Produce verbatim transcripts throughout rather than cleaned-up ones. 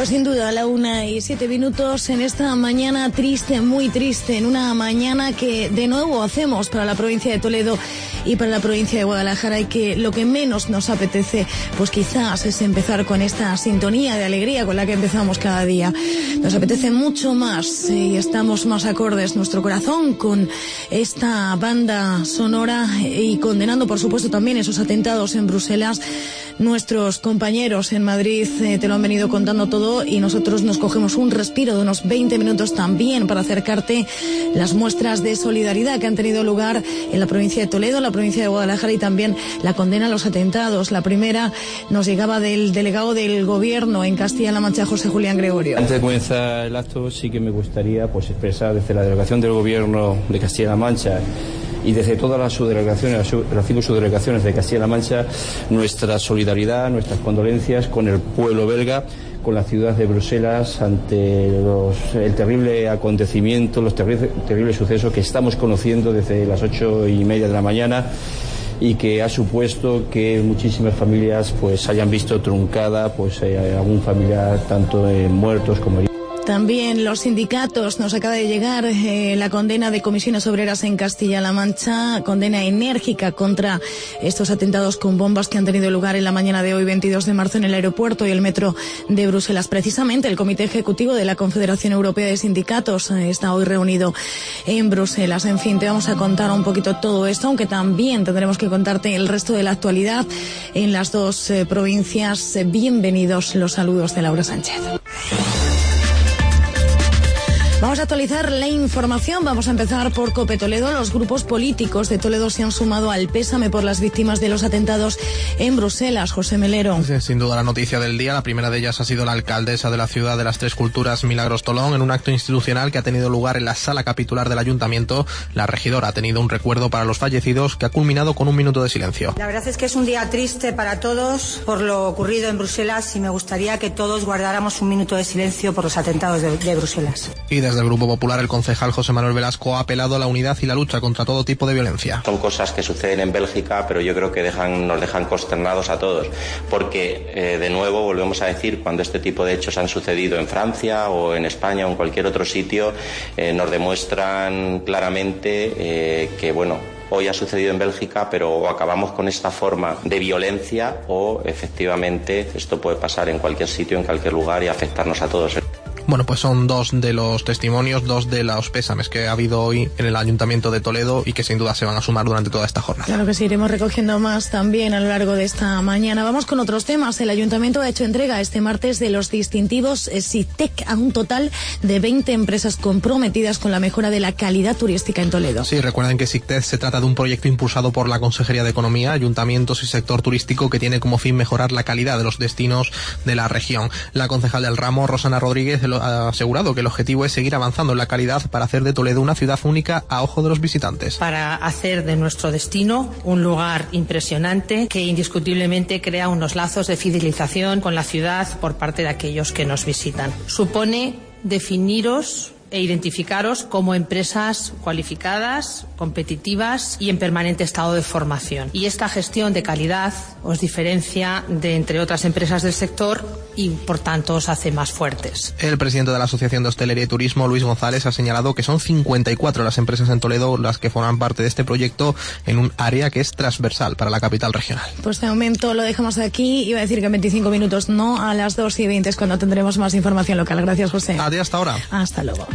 Pues sin duda, a la una y siete minutos en esta mañana triste, muy triste, en una mañana que de nuevo hacemos para la provincia de Toledo y para la provincia de Guadalajara, y que lo que menos nos apetece, pues quizás es empezar con esta sintonía de alegría con la que empezamos cada día. Nos apetece mucho más y estamos más acordes nuestro corazón con esta banda sonora, y condenando por supuesto también esos atentados en Bruselas. Nuestros compañeros en Madrid eh, te lo han venido contando todo, y nosotros nos cogemos un respiro de unos veinte minutos también para acercarte las muestras de solidaridad que han tenido lugar en la provincia de Toledo, la provincia de Guadalajara, y también la condena a los atentados. La primera nos llegaba del delegado del Gobierno en Castilla-La Mancha, José Julián Gregorio. Antes de comenzar el acto, sí que me gustaría pues expresar desde la delegación del Gobierno de Castilla-La Mancha y desde todas las subdelegaciones, las cinco subdelegaciones de Castilla-La Mancha, nuestra solidaridad, nuestras condolencias con el pueblo belga, con la ciudad de Bruselas, ante los, el terrible acontecimiento, los terribles, terribles sucesos que estamos conociendo desde las ocho y media de la mañana, y que ha supuesto que muchísimas familias pues hayan visto truncada pues eh, algún familiar, tanto en muertos como heridos. También los sindicatos, nos acaba de llegar eh, la condena de Comisiones Obreras en Castilla-La Mancha, condena enérgica contra estos atentados con bombas que han tenido lugar en la mañana de hoy, veintidós de marzo, en el aeropuerto y el metro de Bruselas. Precisamente el Comité Ejecutivo de la Confederación Europea de Sindicatos eh, está hoy reunido en Bruselas. En fin, te vamos a contar un poquito todo esto, aunque también tendremos que contarte el resto de la actualidad en las dos eh, provincias. Bienvenidos, los saludos de Laura Sánchez. Vamos a actualizar la información. Vamos a empezar por COPE Toledo. Los grupos políticos de Toledo se han sumado al pésame por las víctimas de los atentados en Bruselas. José Melero. Sí, sin duda la noticia del día. La primera de ellas ha sido la alcaldesa de la ciudad de las Tres Culturas, Milagros Tolón, en un acto institucional que ha tenido lugar en la sala capitular del ayuntamiento. La regidora ha tenido un recuerdo para los fallecidos que ha culminado con un minuto de silencio. La verdad es que es un día triste para todos por lo ocurrido en Bruselas, y me gustaría que todos guardáramos un minuto de silencio por los atentados de, de Bruselas. Y desde el Grupo Popular, el concejal José Manuel Velasco ha apelado a la unidad y la lucha contra todo tipo de violencia. Son cosas que suceden en Bélgica, pero yo creo que dejan, nos dejan consternados a todos, porque eh, de nuevo volvemos a decir, cuando este tipo de hechos han sucedido en Francia o en España o en cualquier otro sitio, eh, nos demuestran claramente eh, que bueno, hoy ha sucedido en Bélgica, pero o acabamos con esta forma de violencia, o efectivamente esto puede pasar en cualquier sitio, en cualquier lugar, y afectarnos a todos. Bueno, pues son dos de los testimonios, dos de los pésames que ha habido hoy en el Ayuntamiento de Toledo, y que sin duda se van a sumar durante toda esta jornada. Claro que sí, iremos recogiendo más también a lo largo de esta mañana. Vamos con otros temas. El Ayuntamiento ha hecho entrega este martes de los distintivos SITEC a un total de veinte empresas comprometidas con la mejora de la calidad turística en Toledo. Sí, recuerden que SITEC se trata de un proyecto impulsado por la Consejería de Economía, Ayuntamientos y Sector Turístico, que tiene como fin mejorar la calidad de los destinos de la región. La concejal del ramo, Rosana Rodríguez, ha asegurado que el objetivo es seguir avanzando en la calidad para hacer de Toledo una ciudad única a ojo de los visitantes. Para hacer de nuestro destino un lugar impresionante que indiscutiblemente crea unos lazos de fidelización con la ciudad por parte de aquellos que nos visitan. Supone definiros e identificaros como empresas cualificadas, competitivas y en permanente estado de formación. Y esta gestión de calidad os diferencia de entre otras empresas del sector y, por tanto, os hace más fuertes. El presidente de la Asociación de Hostelería y Turismo, Luis González, ha señalado que son cincuenta y cuatro las empresas en Toledo las que forman parte de este proyecto en un área que es transversal para la capital regional. Pues de momento lo dejamos aquí. Iba a decir que en veinticinco minutos, no, a las dos y veinte es cuando tendremos más información local. Gracias, José. A ti hasta ahora. Hasta luego.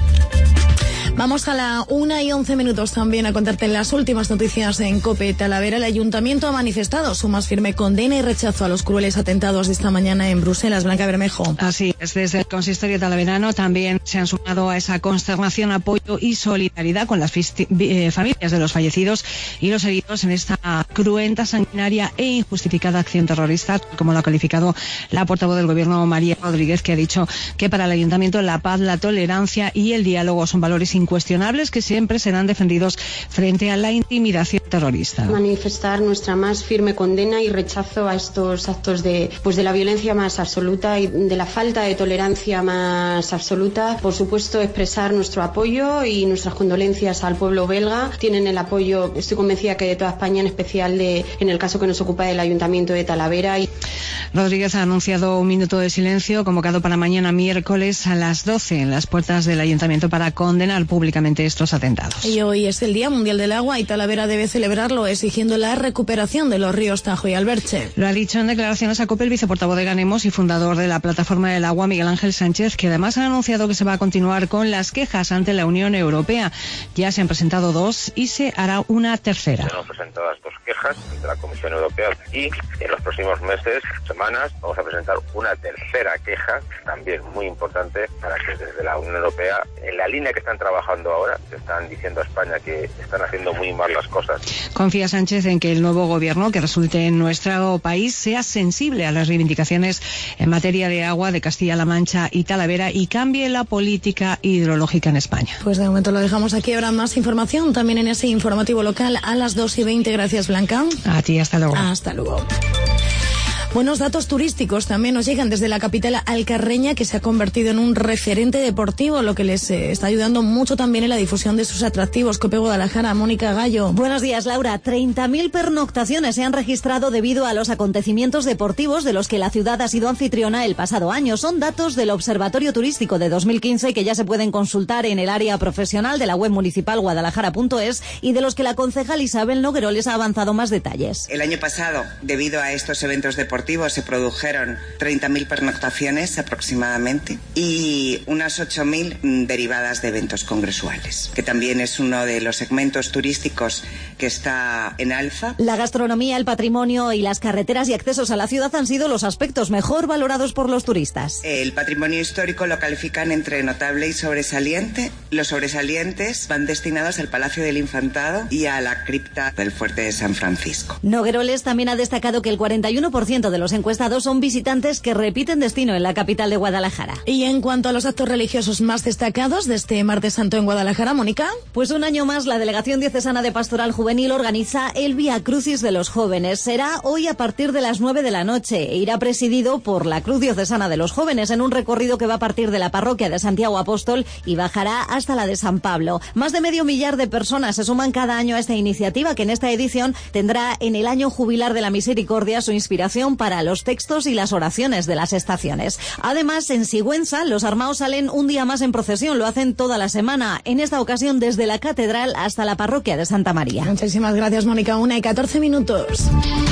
Vamos a la una y once minutos también a contarte las últimas noticias en COPE Talavera. El Ayuntamiento ha manifestado su más firme condena y rechazo a los crueles atentados de esta mañana en Bruselas. Blanca Bermejo. Así es, desde el Consistorio Talaverano también se han sumado a esa consternación, apoyo y solidaridad con las eh, familias de los fallecidos y los heridos en esta cruenta, sanguinaria e injustificada acción terrorista, como lo ha calificado la portavoz del Gobierno, María Rodríguez, que ha dicho que para el Ayuntamiento la paz, la tolerancia y el diálogo son valores incuestionables que siempre serán defendidos frente a la intimidación terrorista. Manifestar nuestra más firme condena y rechazo a estos actos de, pues de la violencia más absoluta y de la falta de tolerancia más absoluta. Por supuesto, expresar nuestro apoyo y nuestras condolencias al pueblo belga. Tienen el apoyo, estoy convencida que de toda España, en especial de, en el caso que nos ocupa del Ayuntamiento de Talavera. Y... Rodríguez ha anunciado un minuto de silencio convocado para mañana miércoles a las doce en las puertas del Ayuntamiento para condenar públicamente estos atentados. Y hoy es el Día Mundial del Agua y Talavera debe celebrarlo exigiendo la recuperación de los ríos Tajo y Alberche. Lo ha dicho en declaraciones a COPE el viceportavoz de Ganemos y fundador de la Plataforma del Agua, Miguel Ángel Sánchez, que además ha anunciado que se va a continuar con las quejas ante la Unión Europea. Ya se han presentado dos y se hará una tercera. Tenemos presentadas dos quejas ante la Comisión Europea y en los próximos meses, semanas, vamos a presentar una tercera queja, también muy importante, para que desde la Unión Europea, en la línea que están trabajando ahora, que están diciendo a España que están haciendo muy mal las cosas. Confía Sánchez en que el nuevo gobierno que resulte en nuestro país sea sensible a las reivindicaciones en materia de agua de Castilla-La Mancha y Talavera y cambie la política hidrológica en España. Pues de momento lo dejamos aquí. Habrá más información también en ese informativo local a las dos y veinte. Gracias, Blanca. A ti, hasta luego. Hasta luego. Buenos datos turísticos también nos llegan desde la capital alcarreña, que se ha convertido en un referente deportivo, lo que les eh, está ayudando mucho también en la difusión de sus atractivos. Cope Guadalajara, Mónica Gallo. Buenos días, Laura. treinta mil pernoctaciones se han registrado debido a los acontecimientos deportivos de los que la ciudad ha sido anfitriona el pasado año. Son datos del Observatorio Turístico de dos mil quince que ya se pueden consultar en el área profesional de la web municipal guadalajara punto es y de los que la concejal Isabel Nogueroles ha avanzado más detalles. El año pasado, debido a estos eventos deportivos, se produjeron treinta mil pernoctaciones aproximadamente y unas ocho mil derivadas de eventos congresuales, que también es uno de los segmentos turísticos que está en alza. La gastronomía, el patrimonio y las carreteras y accesos a la ciudad han sido los aspectos mejor valorados por los turistas. El patrimonio histórico lo califican entre notable y sobresaliente. Los sobresalientes van destinados al Palacio del Infantado y a la cripta del Fuerte de San Francisco. Nogueroles también ha destacado que el cuarenta y uno por ciento de los encuestados son visitantes que repiten destino en la capital de Guadalajara. Y en cuanto a los actos religiosos más destacados de este Martes Santo en Guadalajara, Mónica. Pues un año más la Delegación Diocesana de Pastoral Juvenil organiza el Vía Crucis de los Jóvenes. Será hoy a partir de las nueve de la noche e irá presidido por la Cruz Diocesana de los Jóvenes en un recorrido que va a partir de la parroquia de Santiago Apóstol y bajará hasta la de San Pablo. Más de medio millar de personas se suman cada año a esta iniciativa, que en esta edición tendrá en el año jubilar de la misericordia su inspiración para los textos y las oraciones de las estaciones. Además, en Sigüenza, los armaos salen un día más en procesión, lo hacen toda la semana, en esta ocasión desde la catedral hasta la parroquia de Santa María. Muchísimas gracias, Mónica. Una y catorce minutos.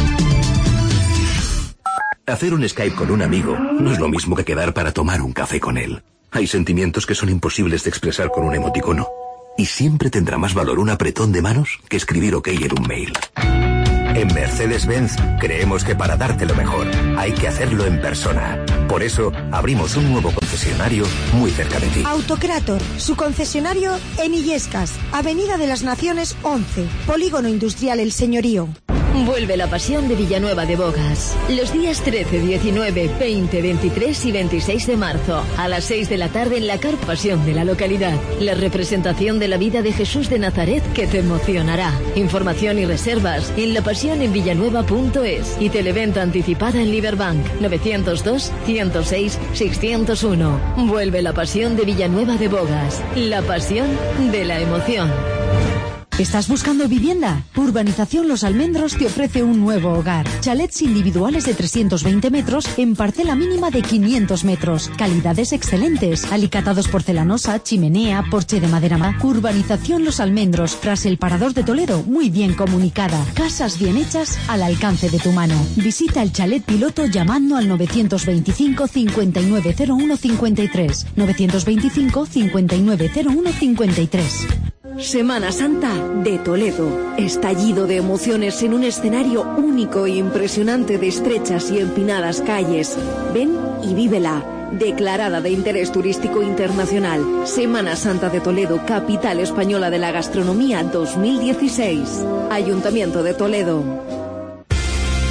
Hacer un Skype con un amigo no es lo mismo que quedar para tomar un café con él. Hay sentimientos que son imposibles de expresar con un emoticono. Y siempre tendrá más valor un apretón de manos que escribir OK en un mail. En Mercedes-Benz creemos que para darte lo mejor hay que hacerlo en persona. Por eso abrimos un nuevo concesionario muy cerca de ti. Autocrator, su concesionario en Illescas, Avenida de las Naciones once, Polígono Industrial El Señorío. Vuelve la pasión de Villanueva de Bogas. Los días trece, diecinueve, veinte, veintitrés y veintiséis de marzo, a las seis de la tarde en la Car Pasión de la localidad. La representación de la vida de Jesús de Nazaret que te emocionará. Información y reservas en la pasión en villanueva punto es y televenta anticipada en Liberbank novecientos dos, ciento seis, seiscientos uno. Vuelve la pasión de Villanueva de Bogas. La pasión de la emoción. ¿Estás buscando vivienda? Urbanización Los Almendros te ofrece un nuevo hogar. Chalets individuales de trescientos veinte metros en parcela mínima de quinientos metros. Calidades excelentes. Alicatados porcelanosa, chimenea, porche de madera. Urbanización Los Almendros, tras el Parador de Toledo, muy bien comunicada. Casas bien hechas al alcance de tu mano. Visita el chalet piloto llamando al novecientos veinticinco, cincuenta y nueve cero uno cincuenta y tres. novecientos veinticinco, cincuenta y nueve cero uno cincuenta y tres. Semana Santa de Toledo. Estallido de emociones en un escenario único e impresionante de estrechas y empinadas calles. Ven y vívela. Declarada de interés turístico internacional. Semana Santa de Toledo, capital española de la gastronomía dos mil dieciséis. Ayuntamiento de Toledo.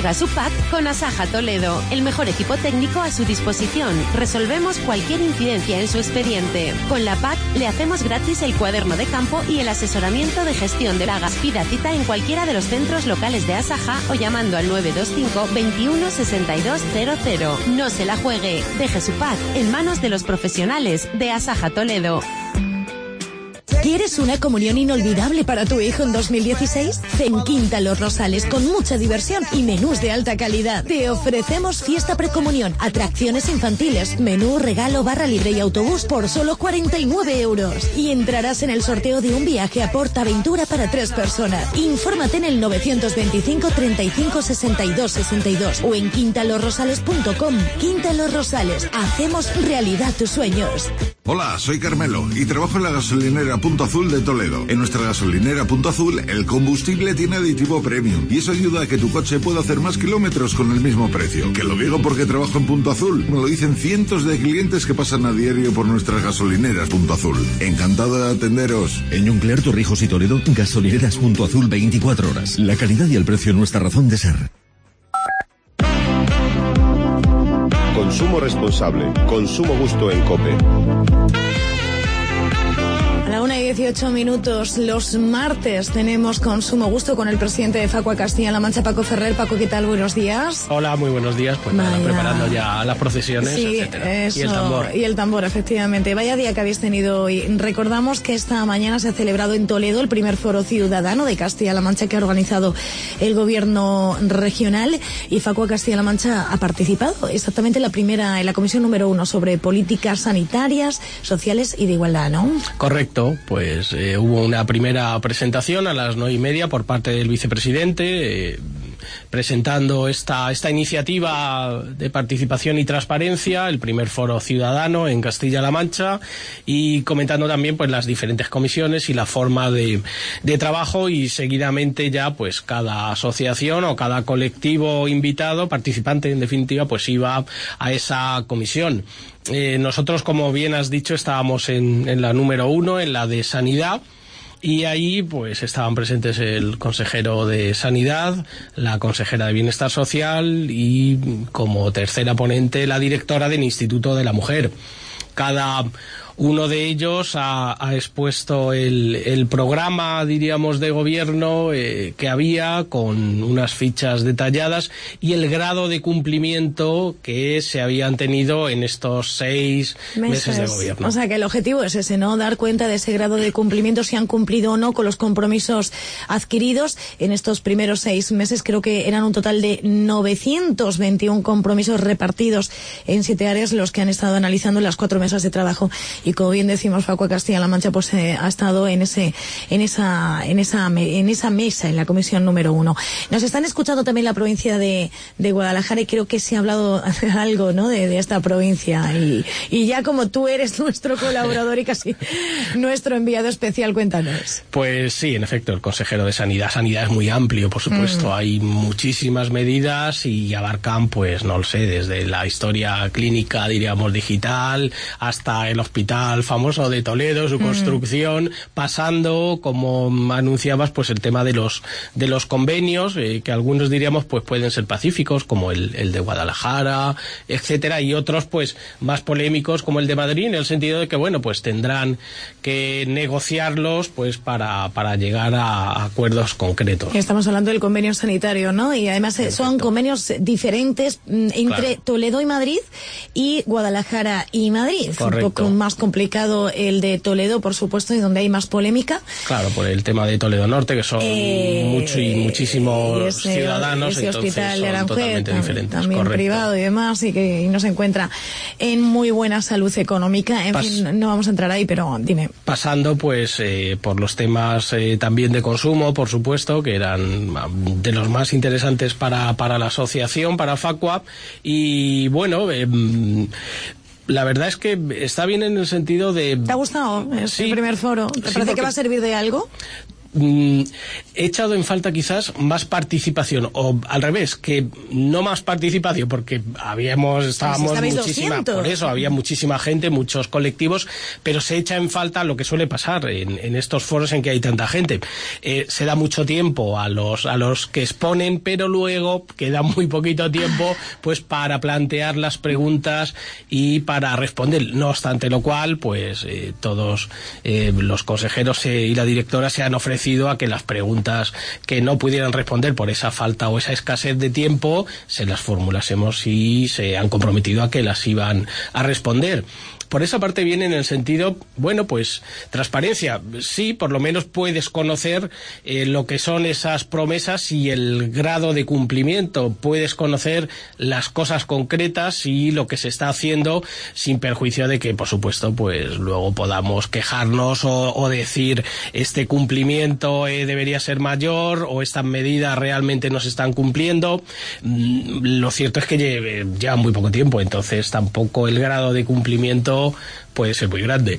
Haga su pack con Asaja Toledo, el mejor equipo técnico a su disposición. Resolvemos cualquier incidencia en su expediente. Con la pack le hacemos gratis el cuaderno de campo y el asesoramiento de gestión de plagas. Pida cita en cualquiera de los centros locales de Asaja o llamando al nueve dos cinco, veintiuno, sesenta y dos cero cero. No se la juegue. Deje su pack en manos de los profesionales de Asaja Toledo. ¿Quieres una comunión inolvidable para tu hijo en dos mil dieciséis? Ven Quinta Los Rosales, con mucha diversión y menús de alta calidad. Te ofrecemos fiesta precomunión, atracciones infantiles, menú, regalo, barra libre y autobús por solo cuarenta y nueve euros. Y entrarás en el sorteo de un viaje a Portaventura para tres personas. Infórmate en el novecientos veinticinco, treinta y cinco, sesenta y dos, sesenta y dos o en quinta los rosales punto com. Quinta Los Rosales, hacemos realidad tus sueños. Hola, soy Carmelo y trabajo en la gasolinera Punto Azul de Toledo. En nuestra gasolinera Punto Azul, el combustible tiene aditivo premium y eso ayuda a que tu coche pueda hacer más kilómetros con el mismo precio. Que lo digo porque trabajo en Punto Azul. Me lo dicen cientos de clientes que pasan a diario por nuestras gasolineras Punto Azul. Encantado de atenderos. En Yunclear, Torrijos y Toledo, gasolineras Punto Azul veinticuatro horas. La calidad y el precio nuestra razón de ser. Consumo responsable. Consumo gusto en COPE. A la una y dieciocho minutos, los martes tenemos Consumo Gusto con el presidente de Facua Castilla-La Mancha, Paco Ferrer. Paco, ¿qué tal? Buenos días. Hola, muy buenos días. Pues nada, preparando ya las procesiones, sí, etcétera. Eso, y el tambor. Y el tambor, efectivamente. Vaya día que habéis tenido hoy. Recordamos que esta mañana se ha celebrado en Toledo el primer foro ciudadano de Castilla-La Mancha que ha organizado el gobierno regional, y Facua Castilla-La Mancha ha participado exactamente en la primera, en la comisión número uno sobre políticas sanitarias, sociales y de igualdad, ¿no? Correcto. Pues eh, hubo una primera presentación a las nueve y media por parte del vicepresidente, eh, presentando esta, esta iniciativa de participación y transparencia, el primer foro ciudadano en Castilla-La Mancha, y comentando también pues las diferentes comisiones y la forma de, de trabajo, y seguidamente ya pues cada asociación o cada colectivo invitado, participante en definitiva, pues iba a esa comisión. Eh, nosotros, como bien has dicho, estábamos en, en la número uno, en la de Sanidad, y ahí pues estaban presentes el consejero de Sanidad, la consejera de Bienestar Social y, como tercera ponente, la directora del Instituto de la Mujer. Cada uno de ellos ha, ha expuesto el, el programa, diríamos, de gobierno eh, que había, con unas fichas detalladas y el grado de cumplimiento que se habían tenido en estos seis meses, meses de gobierno. O sea, que el objetivo es ese, ¿no? Dar cuenta de ese grado de cumplimiento, si han cumplido o no con los compromisos adquiridos en estos primeros seis meses. Creo que eran un total de novecientos veintiún compromisos repartidos en siete áreas los que han estado analizando las cuatro mesas de trabajo. Y como bien decimos, Facua Castilla-La Mancha pues eh, ha estado en ese, en esa, en esa, en esa mesa, en la comisión número uno. Nos están escuchando también la provincia de, de Guadalajara, y creo que se ha hablado algo, ¿no? De, de esta provincia, y, y ya como tú eres nuestro colaborador y casi nuestro enviado especial, cuéntanos. Pues sí, en efecto, el consejero de Sanidad. Sanidad es muy amplio, por supuesto. Mm. Hay muchísimas medidas y abarcan, pues, no lo sé, desde la historia clínica, diríamos, digital, hasta el hospital famoso de Toledo, su construcción, mm. pasando, como anunciabas, pues el tema de los de los convenios, eh, que algunos diríamos pues pueden ser pacíficos, como el, el de Guadalajara, etcétera, y otros pues más polémicos, como el de Madrid, en el sentido de que, bueno, pues tendrán que negociarlos pues para, para llegar a, a acuerdos concretos. Estamos hablando del convenio sanitario, ¿no? Y además eh, son convenios diferentes mm, entre claro. Toledo y Madrid y Guadalajara y Madrid. Correcto. Un poco más complicado el de Toledo, por supuesto, y donde hay más polémica. Claro, por el tema de Toledo Norte, que son eh, mucho y muchísimos y ese, ciudadanos, ese entonces hospital son de Aranjuez, totalmente diferentes. También correcto. Privado y demás, y que y no se encuentra en muy buena salud económica. En Pas fin, no vamos a entrar ahí, pero dime. Pasando, pues, eh, por los temas eh, también de consumo, por supuesto, que eran de los más interesantes para, para la asociación, para Facua, y bueno, eh, la verdad es que está bien en el sentido de... ¿Te ha gustado este sí, primer foro? ¿Te sí, parece que va a servir de algo? mm, he echado en falta quizás más participación, o al revés, que no más participación, porque habíamos, estábamos pues muchísima, por eso había muchísima gente, muchos colectivos, pero se echa en falta lo que suele pasar en, en estos foros en que hay tanta gente. Eh, se da mucho tiempo a los, a los que exponen, pero luego queda muy poquito tiempo pues para plantear las preguntas y para responder. No obstante lo cual, pues eh, todos eh, los consejeros eh, y la directora se han ofrecido a que las preguntas que no pudieran responder por esa falta o esa escasez de tiempo se las formulásemos, y se han comprometido a que las iban a responder. Por esa parte viene en el sentido, bueno, pues transparencia. Sí, por lo menos puedes conocer eh, lo que son esas promesas y el grado de cumplimiento. Puedes conocer las cosas concretas y lo que se está haciendo, sin perjuicio de que, por supuesto, pues luego podamos quejarnos o, o decir este cumplimiento eh, debería ser mayor, o estas medidas realmente no se están cumpliendo. Mm, lo cierto es que lleva, lleva muy poco tiempo, entonces tampoco el grado de cumplimiento puede ser muy grande.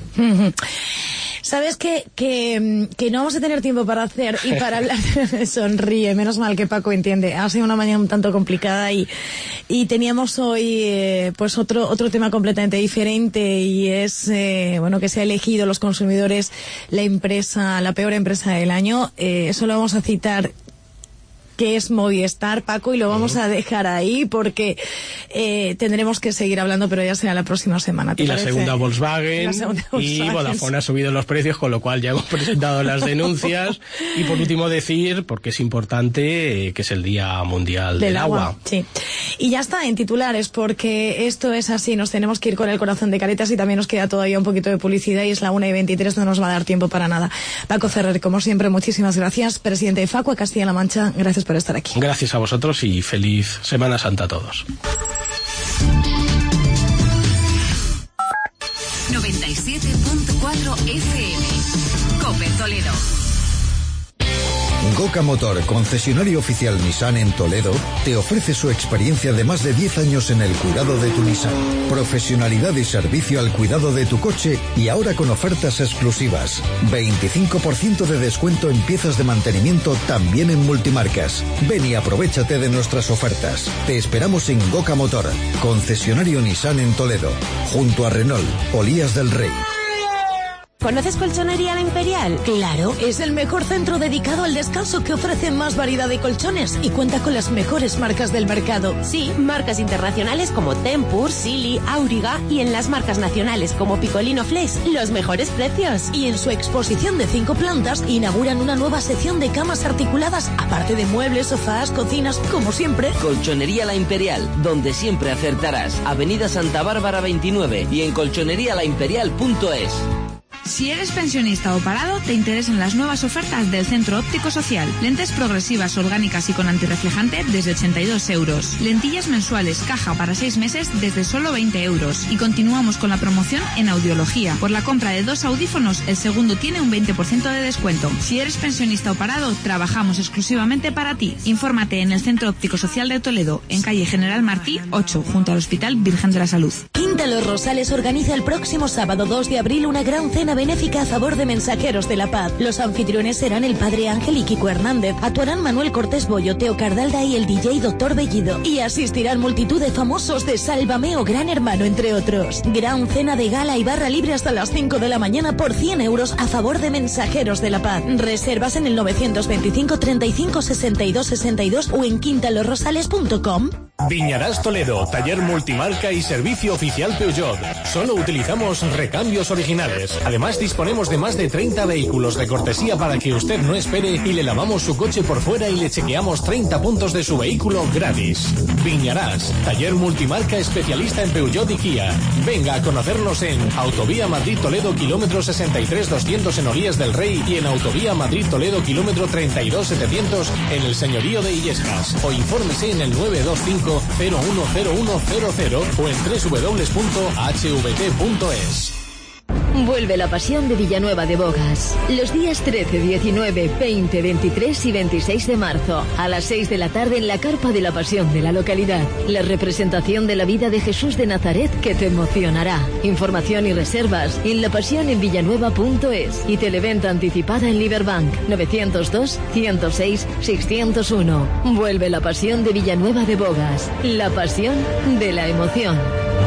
¿Sabes qué? Que, que no vamos a tener tiempo para hacer y para hablar. Sonríe, menos mal que Paco entiende. Ha sido una mañana un tanto complicada y, y teníamos hoy eh, pues otro otro tema completamente diferente, y es eh, bueno que se ha elegido los consumidores la empresa, la peor empresa del año. Eh, eso lo vamos a citar, que es Movistar, Paco, y lo vamos a dejar ahí porque eh, tendremos que seguir hablando, pero ya será la próxima semana. Y la segunda Volkswagen, la segunda Volkswagen, y Vodafone ha subido los precios, con lo cual ya hemos presentado las denuncias. Y por último decir, porque es importante, eh, que es el Día Mundial del, del agua. agua. Sí. Y ya está, en titulares, porque esto es así, nos tenemos que ir con el corazón de caretas y también nos queda todavía un poquito de publicidad y es la una y veintitrés, no nos va a dar tiempo para nada. Paco Ferrer, como siempre, muchísimas gracias. Presidente de Facua Castilla-La Mancha, gracias por estar aquí. Gracias a vosotros y feliz Semana Santa a todos. noventa y siete punto cuatro F M, COPE Toledo. Goca Motor, concesionario oficial Nissan en Toledo, te ofrece su experiencia de más de diez años en el cuidado de tu Nissan. Profesionalidad y servicio al cuidado de tu coche, y ahora con ofertas exclusivas. veinticinco por ciento de descuento en piezas de mantenimiento, también en multimarcas. Ven y aprovéchate de nuestras ofertas. Te esperamos en Goca Motor, concesionario Nissan en Toledo, junto a Renault, Olías del Rey. ¿Conoces Colchonería La Imperial? Claro, es el mejor centro dedicado al descanso que ofrece más variedad de colchones y cuenta con las mejores marcas del mercado. Sí, marcas internacionales como Tempur, Silly, Auriga, y en las marcas nacionales como Picolino Flex, los mejores precios. Y en su exposición de cinco plantas inauguran una nueva sección de camas articuladas, aparte de muebles, sofás, cocinas, como siempre. Colchonería La Imperial, donde siempre acertarás. Avenida Santa Bárbara veintinueve y en colchonería la imperial punto es. Si eres pensionista o parado, te interesan las nuevas ofertas del Centro Óptico Social. Lentes progresivas, orgánicas y con antirreflejante desde ochenta y dos euros. Lentillas mensuales, caja para seis meses desde solo veinte euros. Y continuamos con la promoción en audiología. Por la compra de dos audífonos, el segundo tiene un veinte por ciento de descuento. Si eres pensionista o parado, trabajamos exclusivamente para ti. Infórmate en el Centro Óptico Social de Toledo, en calle General Martí ocho, junto al Hospital Virgen de la Salud. Quinta Los Rosales organiza el próximo sábado dos de abril una gran cena benéfica a favor de Mensajeros de la Paz. Los anfitriones serán el padre Ángel y Kiko Hernández. Actuarán Manuel Cortés Bollo, Teo Cardalda y el D J Doctor Bellido. Y asistirán multitud de famosos de Sálvame o Gran Hermano, entre otros. Gran cena de gala y barra libre hasta las cinco de la mañana por cien euros a favor de Mensajeros de la Paz. Reservas en el novecientos veinticinco treinta y cinco sesenta y dos sesenta y dos o en quinta los rosales punto com. Viñarás Toledo, taller multimarca y servicio oficial Peugeot. Solo utilizamos recambios originales. Además, disponemos de más de treinta vehículos de cortesía para que usted no espere y le lavamos su coche por fuera y le chequeamos treinta puntos de su vehículo gratis. Viñarás, taller multimarca especialista en Peugeot y Kia. Venga a conocernos en Autovía Madrid-Toledo, kilómetro sesenta y tres doscientos en Olías del Rey, y en Autovía Madrid-Toledo, kilómetro treinta y dos setecientos en el Señorío de Illescas. O infórmese en el nueve dos cinco cero uno cero uno cero cero o en doble u doble u doble u punto h v t punto es. Vuelve la pasión de Villanueva de Bogas. Los días trece, diecinueve, veinte, veintitrés y veintiséis de marzo, a las seis de la tarde en la Carpa de la Pasión de la localidad. La representación de la vida de Jesús de Nazaret que te emocionará. Información y reservas en la pasión en villanueva punto es y televenta anticipada en Liberbank novecientos dos, ciento seis, seiscientos uno. Vuelve la pasión de Villanueva de Bogas. La pasión de la emoción.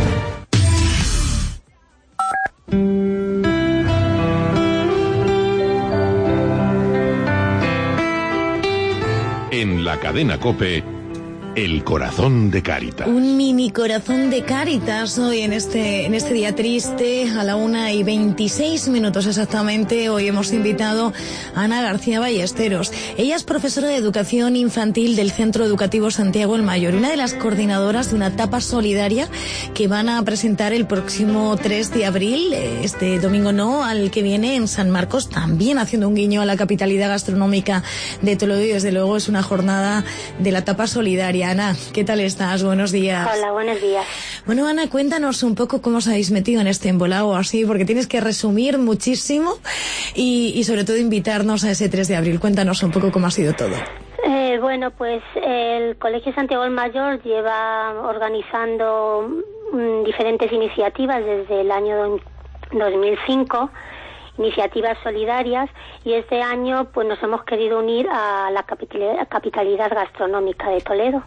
En la cadena COPE, el corazón de Cáritas. Un mini corazón de Cáritas hoy en este, en este día triste, a la una y veintiséis minutos exactamente. Hoy hemos invitado a Ana García Ballesteros. Ella es profesora de educación infantil del Centro Educativo Santiago el Mayor, una de las coordinadoras de una tapa solidaria que van a presentar el próximo tres de abril, este domingo no, al que viene en San Marcos, también haciendo un guiño a la capitalidad gastronómica de Toledo y desde luego es una jornada de la tapa solidaria. Ana, ¿qué tal estás? Buenos días. Hola, buenos días. Bueno, Ana, cuéntanos un poco cómo os habéis metido en este embolado así, porque tienes que resumir muchísimo y, y sobre todo invitarnos a ese tres de abril. Cuéntanos un poco cómo ha sido todo. Eh, bueno, pues el Colegio Santiago el Mayor lleva organizando mm, diferentes iniciativas desde el año dos mil cinco, iniciativas solidarias, y este año pues nos hemos querido unir a la capitalidad, capitalidad gastronómica de Toledo.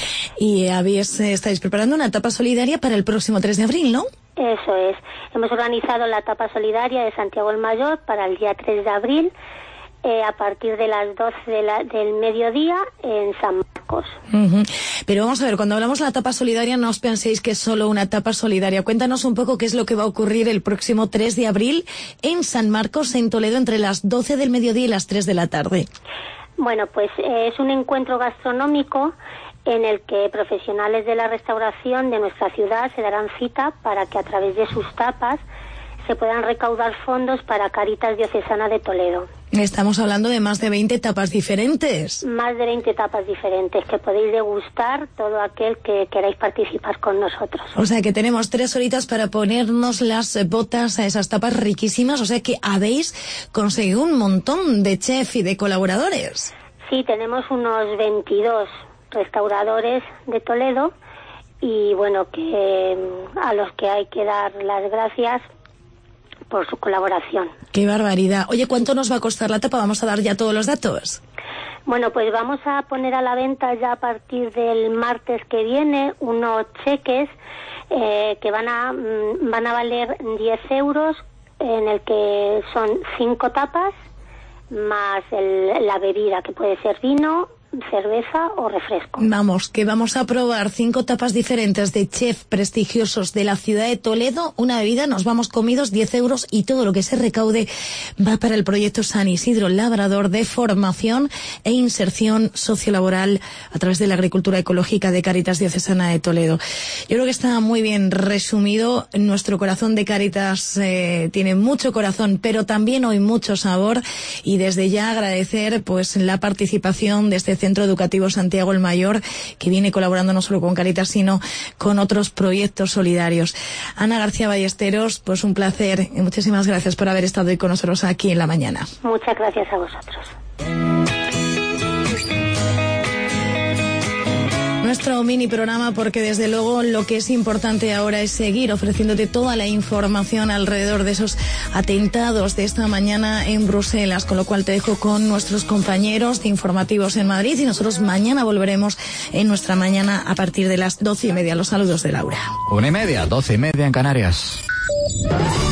Y habéis, estáis preparando una etapa solidaria para el próximo tres de abril, ¿no? Eso es. Hemos organizado la etapa solidaria de Santiago el Mayor para el día tres de abril, eh, a partir de las doce de la, del mediodía en San Marcos. Uh-huh. Pero vamos a ver, cuando hablamos de la etapa solidaria, no os penséis que es solo una etapa solidaria. Cuéntanos un poco qué es lo que va a ocurrir el próximo tres de abril en San Marcos, en Toledo, entre las doce del mediodía y las tres de la tarde. Bueno, pues eh, es un encuentro gastronómico en el que profesionales de la restauración de nuestra ciudad se darán cita para que a través de sus tapas se puedan recaudar fondos para Cáritas Diocesana de Toledo. Estamos hablando de más de veinte tapas diferentes. Más de veinte tapas diferentes que podéis degustar todo aquel que queráis participar con nosotros. O sea que tenemos tres horitas para ponernos las botas a esas tapas riquísimas. O sea que habéis conseguido un montón de chef y de colaboradores. Sí, tenemos unos veintidós restauradores de Toledo y bueno, que a los que hay que dar las gracias por su colaboración. ¡Qué barbaridad! Oye, ¿cuánto nos va a costar la tapa? Vamos a dar ya todos los datos. Bueno, pues vamos a poner a la venta ya a partir del martes que viene unos cheques eh, que van a van a valer diez euros, en el que son cinco tapas más el, la bebida, que puede ser vino, cerveza o refresco. Vamos, que vamos a probar cinco tapas diferentes de chef prestigiosos de la ciudad de Toledo, una bebida, nos vamos comidos, diez euros, y todo lo que se recaude va para el proyecto San Isidro Labrador de formación e inserción sociolaboral a través de la agricultura ecológica de Cáritas Diocesana de Toledo. Yo creo que está muy bien resumido. Nuestro corazón de Cáritas eh, tiene mucho corazón, pero también hoy mucho sabor, y desde ya agradecer pues la participación de este Centro Educativo Santiago el Mayor, que viene colaborando no solo con Cáritas, sino con otros proyectos solidarios. Ana García Ballesteros, pues un placer y muchísimas gracias por haber estado hoy con nosotros aquí en la mañana. Muchas gracias a vosotros. Nuestro mini programa, porque desde luego lo que es importante ahora es seguir ofreciéndote toda la información alrededor de esos atentados de esta mañana en Bruselas, con lo cual te dejo con nuestros compañeros de informativos en Madrid, y nosotros mañana volveremos en nuestra mañana a partir de las doce y media. Los saludos de Laura. Una y media, doce y media en Canarias.